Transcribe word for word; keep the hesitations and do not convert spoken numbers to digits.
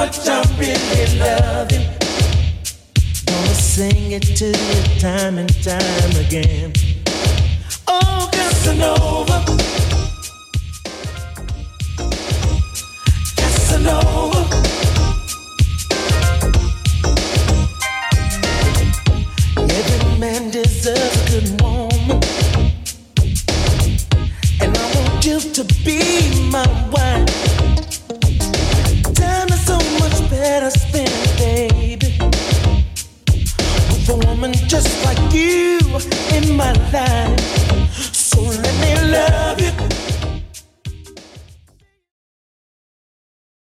much I really love you. Gonna sing it to you time and time again. Oh, Casanova, Casanova. Every man deserves a good woman, and I want you to be my wife. Time is so much better spent, baby, with a woman just like you in my life. So let me love